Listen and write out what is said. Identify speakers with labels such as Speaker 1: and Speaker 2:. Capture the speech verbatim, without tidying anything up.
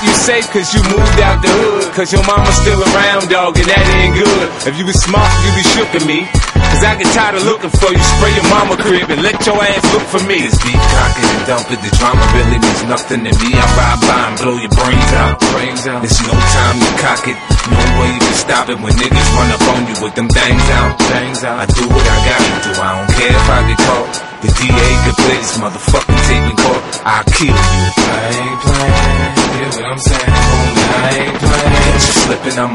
Speaker 1: you safe cause you moved out the hood. Cause your mama's still around, dog, and that ain't good. If you was smart, you be shook at me. Cause I get tired of looking for you. Spray your mama crib and let your ass look for me. It's deep, cock it and dump it. The drama really means nothing to me. I ride by and blow your brains out. Brains out. There's no time to cock it. No way you can stop it when niggas run up on you with them things out. Things out. I do what I gotta do. I don't care if I get caught. The D A could play this motherfucking tape in court. I'll kill you. I ain't playing. Hear what I'm saying, homie? I ain't playing. You're slipping, I'm